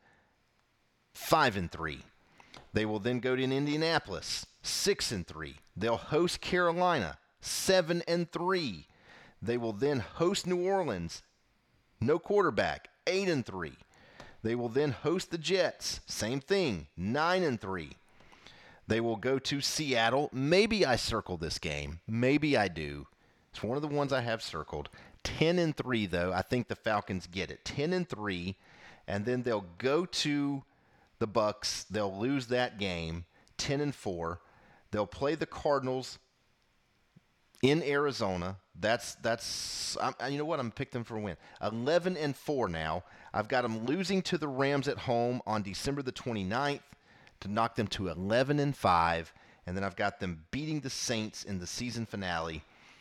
5-3. They will then go to Indianapolis, 6-3. They'll host Carolina, 7-3. They will then host New Orleans, no quarterback, 8-3. They will then host the Jets, same thing, 9-3. They will go to Seattle. Maybe I circle this game. Maybe I do. It's one of the ones I have circled. 10-3, though. I think the Falcons get it. 10-3, and then they'll go to the Bucs. They'll lose that game, 10-4. They'll play the Cardinals in Arizona. You know what? I'm pick them for a win. 11-4 now. I've got them losing to the Rams at home on December the 29th to knock them to 11-5, and then I've got them beating the Saints in the season finale,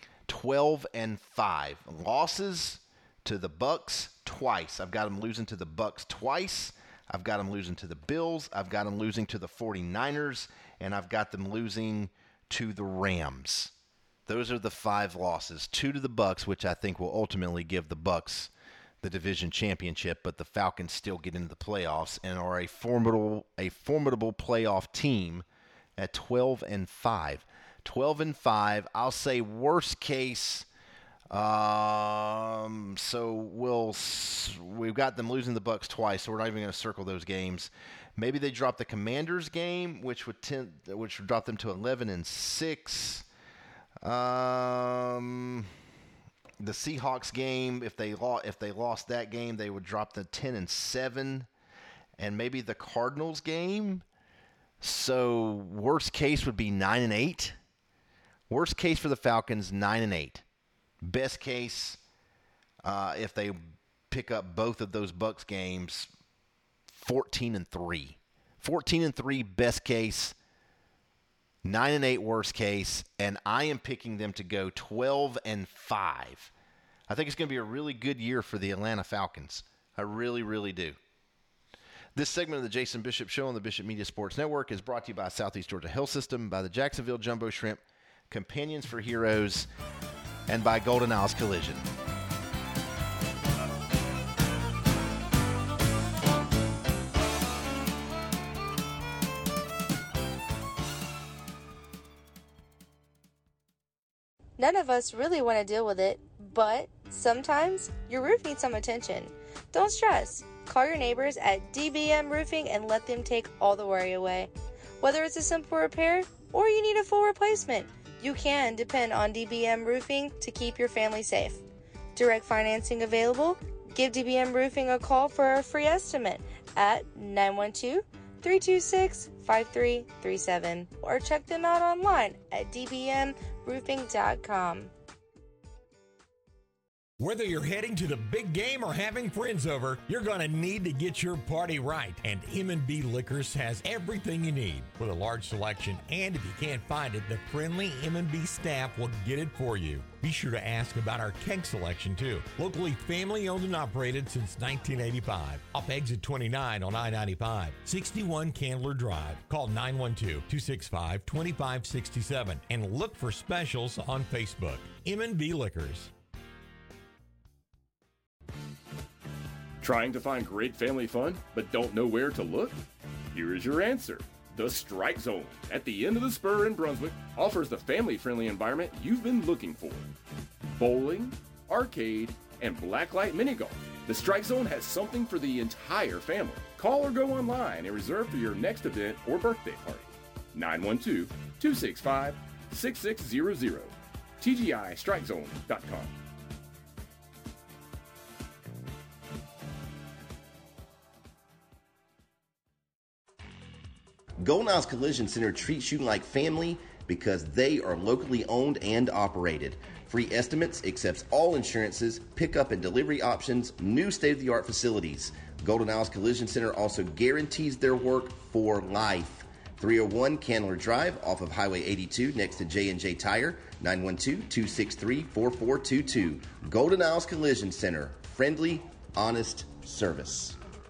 12-5. Losses to the Bucs twice. I've got them losing to the Bucs twice. I've got them losing to the Bills. I've got them losing to the 49ers, and I've got them losing to the Rams. Those are the 5 losses. 2 to the Bucs, which I think will ultimately give the Bucs the division championship, but the Falcons still get into the playoffs and are a formidable playoff team at 12-5. 12-5. I'll say worst case. So we've got them losing the Bucs twice, so we're not even going to circle those games. Maybe they drop the Commanders game, which would drop them to 11-6. The Seahawks game, if they lost that game, they would drop to 10-7, and maybe the Cardinals game. So worst case would be 9-8. Worst case for the Falcons, 9-8. Best case, if they pick up both of those Bucs games, 14-3. 14-3 best case, 9-8 worst case, and I am picking them to go 12-5. I think it's going to be a really good year for the Atlanta Falcons. I really, really do. This segment of the Jason Bishop Show on the Bishop Media Sports Network is brought to you by Southeast Georgia Health System, by the Jacksonville Jumbo Shrimp, Companions for Heroes, and by Golden Isles Collision. None of us really want to deal with it, but sometimes your roof needs some attention. Don't stress. Call your neighbors at DBM Roofing and let them take all the worry away. Whether it's a simple repair or you need a full replacement, you can depend on DBM Roofing to keep your family safe. Direct financing available. Give DBM Roofing a call for a free estimate at 912-326-5337 or check them out online at dbmroofing.com. Whether you're heading to the big game or having friends over, you're going to need to get your party right. And M&B Liquors has everything you need with a large selection. And if you can't find it, the friendly M&B staff will get it for you. Be sure to ask about our keg selection, too. Locally family owned and operated since 1985. Off exit 29 on I-95, 61 Candler Drive. Call 912-265-2567 and look for specials on Facebook. M&B Liquors. Trying to find great family fun, but don't know where to look? Here is your answer. The Strike Zone at the end of the spur in Brunswick offers the family-friendly environment you've been looking for. Bowling, arcade, and blacklight mini golf. The Strike Zone has something for the entire family. Call or go online and reserve for your next event or birthday party. 912-265-6600. TGIStrikeZone.com. Golden Isles Collision Center treats you like family because they are locally owned and operated. Free estimates, accepts all insurances, pickup and delivery options, new state-of-the-art facilities. Golden Isles Collision Center also guarantees their work for life. 301 Candler Drive off of Highway 82 next to J&J Tire, 912-263-4422. Golden Isles Collision Center, friendly, honest service.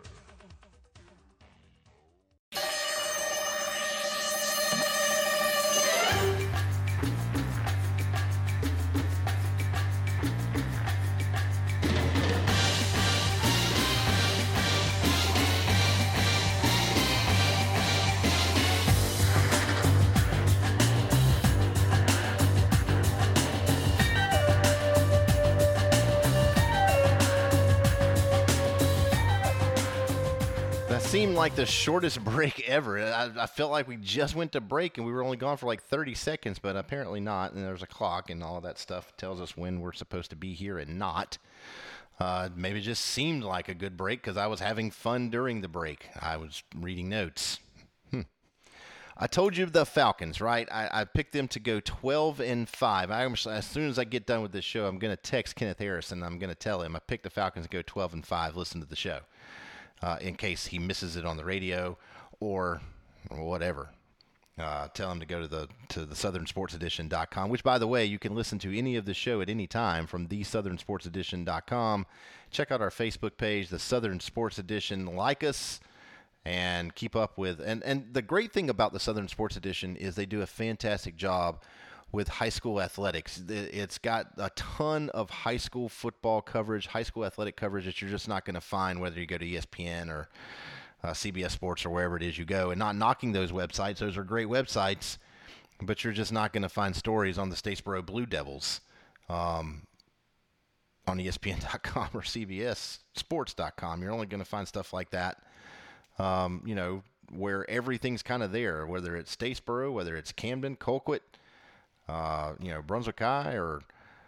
Seemed like the shortest break ever. I felt like we just went to break and we were only gone for like 30 seconds, but apparently not. And there's a clock and all of that stuff tells us when we're supposed to be here and not. Maybe it just seemed like a good break because I was having fun during the break. I was reading notes. I told you the Falcons, right? I picked them to go 12-5. As soon as I get done with this show, I'm going to text Kenneth Harrison. I'm going to tell him I picked the Falcons to go 12-5. Listen to the show in case he misses it on the radio or whatever. Tell him to go to the SouthernSportsEdition.com, which, by the way, you can listen to any of the show at any time from theSouthernSportsEdition.com. Check out our Facebook page, the Southern Sports Edition. Like us and keep up with. And the great thing about the Southern Sports Edition is they do a fantastic job with high school athletics. It's got a ton of high school football coverage, high school athletic coverage that you're just not going to find whether you go to ESPN or CBS Sports or wherever it is you go. And not knocking those websites. Those are great websites, but you're just not going to find stories on the Statesboro Blue Devils on ESPN.com or CBSSports.com. You're only going to find stuff like that, where everything's kind of there, whether it's Statesboro, whether it's Camden, Colquitt, Brunswick High, or,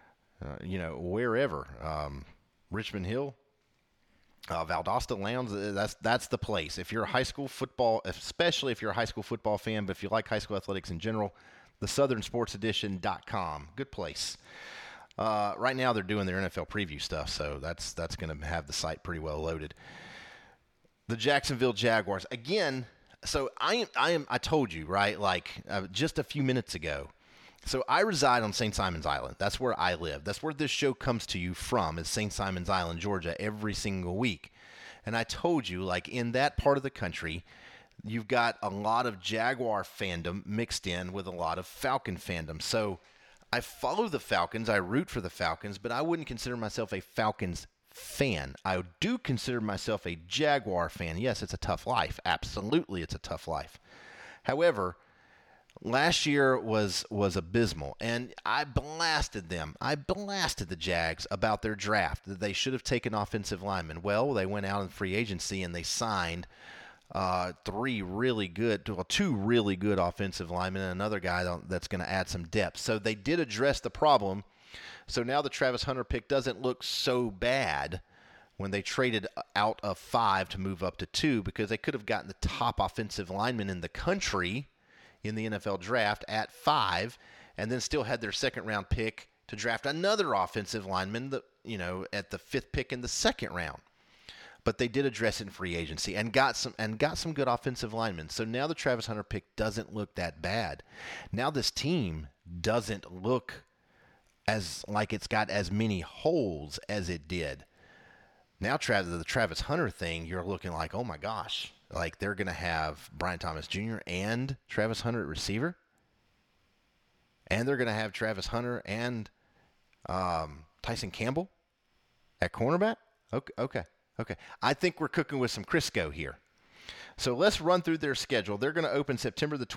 wherever, Richmond Hill. Valdosta Lowndes, that's the place. If you're a high school football, especially if you're a high school football fan, but if you like high school athletics in general, the SouthernSportsEdition.com, good place. Right now they're doing their NFL preview stuff, so that's going to have the site pretty well loaded. The Jacksonville Jaguars again. So I told you, right, just a few minutes ago. So I reside on St. Simon's Island. That's where I live. That's where this show comes to you from, is St. Simon's Island, Georgia, every single week. And I told you, in that part of the country, you've got a lot of Jaguar fandom mixed in with a lot of Falcon fandom. So I follow the Falcons. I root for the Falcons, but I wouldn't consider myself a Falcons fan. I do consider myself a Jaguar fan. Yes, it's a tough life. Absolutely, it's a tough life. However, last year was abysmal, and I blasted them. I blasted the Jags about their draft, that they should have taken offensive linemen. Well, they went out in free agency, and they signed two really good offensive linemen and another guy that's going to add some depth. So they did address the problem. So now the Travis Hunter pick doesn't look so bad when they traded out of 5 to move up to 2, because they could have gotten the top offensive lineman in the country in the NFL draft at 5, and then still had their second-round pick to draft another offensive lineman, at the 5th pick in the second round. But they did address it in free agency and got some good offensive linemen. So now the Travis Hunter pick doesn't look that bad. Now this team doesn't look as like it's got as many holes as it did. Now the Travis Hunter thing, you're looking like, oh my gosh. They're going to have Brian Thomas Jr. and Travis Hunter at receiver. And they're going to have Travis Hunter and Tyson Campbell at cornerback. Okay. I think we're cooking with some Crisco here. So let's run through their schedule. They're going to open September the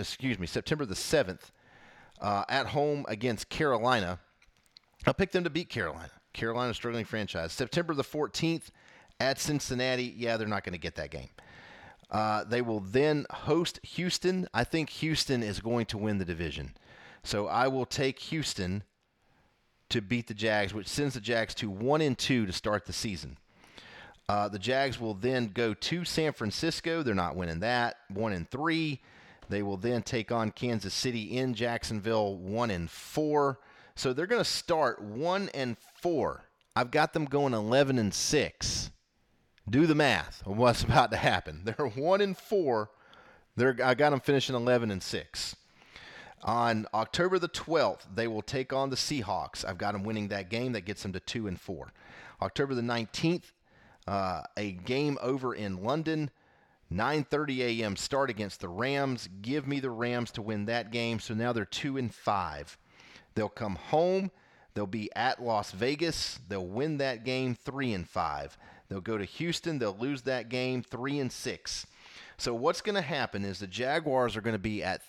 7th at home against Carolina. I'll pick them to beat Carolina. Carolina's struggling franchise. September the 14th at Cincinnati. Yeah, they're not going to get that game. They will then host Houston. I think Houston is going to win the division. So I will take Houston to beat the Jags, which sends the Jags to 1-2 to start the season. The Jags will then go to San Francisco. They're not winning that. 1-3. They will then take on Kansas City in Jacksonville, 1-4. So they're going to start 1-4. I've got them going 11-6. Do the math of what's about to happen. They're 1-4. I got them finishing 11-6. On October the 12th, they will take on the Seahawks. I've got them winning that game. That gets them to 2-4. October the 19th, a game over in London. 9:30 a.m. start against the Rams. Give me the Rams to win that game. So now they're 2-5. They'll come home. They'll be at Las Vegas. They'll win that game 3-5. They'll go to Houston. They'll lose that game 3-6. So what's going to happen is the Jaguars are going to be at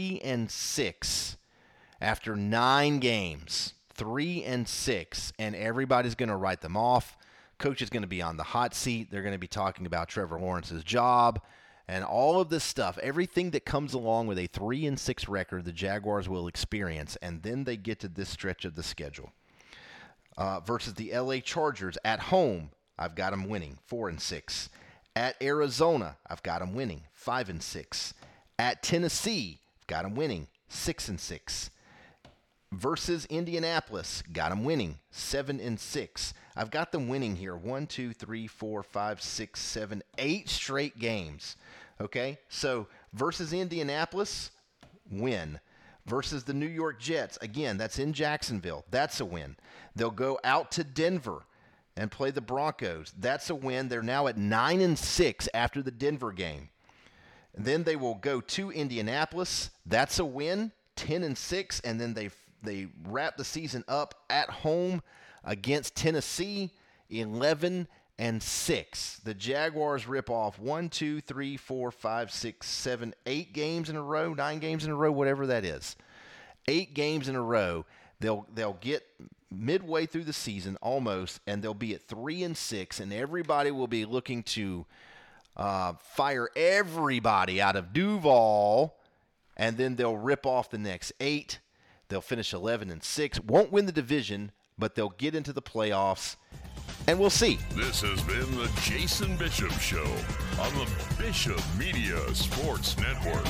3-6 after 9 games. 3-6, and everybody's going to write them off. Coach is going to be on the hot seat. They're going to be talking about Trevor Lawrence's job and all of this stuff. Everything that comes along with a 3-6 record, the Jaguars will experience, and then they get to this stretch of the schedule. Versus the LA Chargers at home, I've got them winning 4-6. At Arizona, I've got them winning 5-6. At Tennessee, got them winning 6-6. Versus Indianapolis, got them winning 7-6. I've got them winning here 1, 2, 3, 4, 5, 6, 7, 8 straight games. Okay, so versus Indianapolis, win. Versus the New York Jets, again, that's in Jacksonville. That's a win. They'll go out to Denver and play the Broncos. That's a win. They're now at 9-6 after the Denver game. And then they will go to Indianapolis. That's a win, 10-6, and then they wrap the season up at home against Tennessee, 11-6. The Jaguars rip off 1, 2, 3, 4, 5, 6, 7, 8 games in a row, 9 games in a row, whatever that is. 8 games in a row. They'll get midway through the season almost, and they'll be at 3-6, and everybody will be looking to fire everybody out of Duval, and then they'll rip off the next 8. They'll finish 11-6. Won't win the division, but they'll get into the playoffs, and we'll see. This has been the Jason Bishop Show on the Bishop Media Sports Network.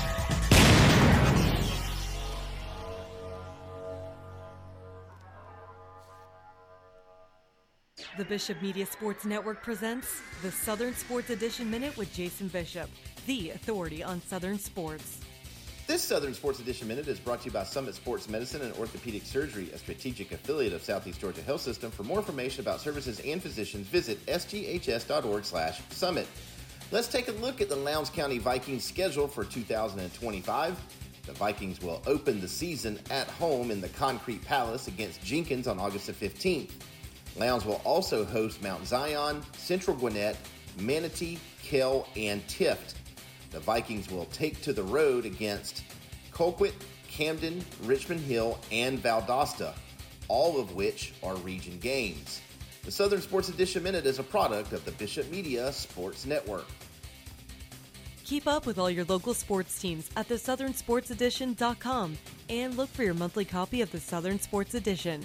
The Bishop Media Sports Network presents the Southern Sports Edition Minute with Jason Bishop, the authority on Southern sports. This Southern Sports Edition Minute is brought to you by Summit Sports Medicine and Orthopedic Surgery, a strategic affiliate of Southeast Georgia Health System. For more information about services and physicians, visit sghs.org/summit. Let's take a look at the Lowndes County Vikings schedule for 2025. The Vikings will open the season at home in the Concrete Palace against Jenkins on August the 15th. Lowndes will also host Mount Zion, Central Gwinnett, Manatee, Kell, and Tift. The Vikings will take to the road against Colquitt, Camden, Richmond Hill, and Valdosta, all of which are region games. The Southern Sports Edition Minute is a product of the Bishop Media Sports Network. Keep up with all your local sports teams at thesouthernsportsedition.com and look for your monthly copy of the Southern Sports Edition.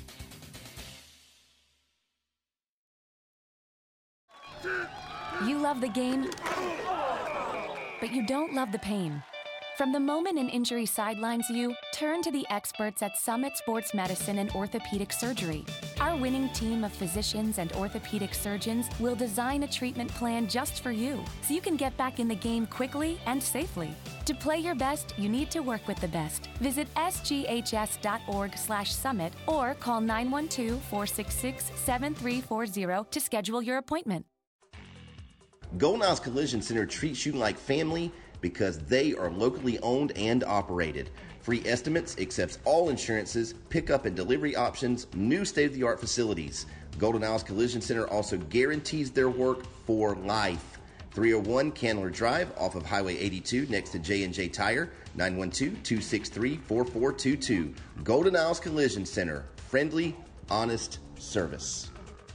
You love the game, but you don't love the pain. From the moment an injury sidelines you, turn to the experts at Summit Sports Medicine and Orthopedic Surgery. Our winning team of physicians and orthopedic surgeons will design a treatment plan just for you, so you can get back in the game quickly and safely. To play your best, you need to work with the best. Visit sghs.org/summit or call 912-466-7340 to schedule your appointment. Golden Isles Collision Center treats you like family because they are locally owned and operated. Free estimates, accepts all insurances, pickup and delivery options, new state-of-the-art facilities. Golden Isles Collision Center also guarantees their work for life. 301 Candler Drive off of Highway 82 next to J&J Tire, 912-263-4422. Golden Isles Collision Center, friendly, honest service.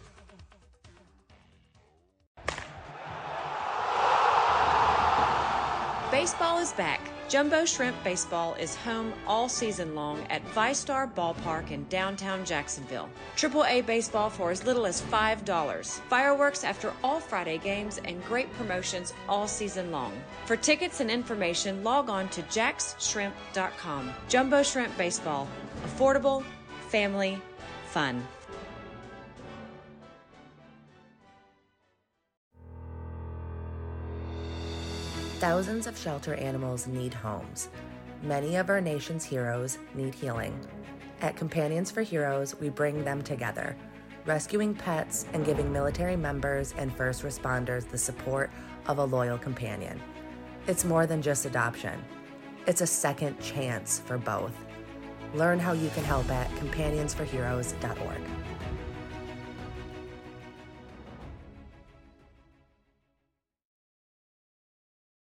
Baseball is back. Jumbo Shrimp Baseball is home all season long at ViStar Ballpark in downtown Jacksonville. AAA baseball for as little as $5. Fireworks after all Friday games and great promotions all season long. For tickets and information, log on to jaxshrimp.com. Jumbo Shrimp Baseball. Affordable, family, fun. Thousands of shelter animals need homes. Many of our nation's heroes need healing. At Companions for Heroes, we bring them together, rescuing pets and giving military members and first responders the support of a loyal companion. It's more than just adoption. It's a second chance for both. Learn how you can help at companionsforheroes.org.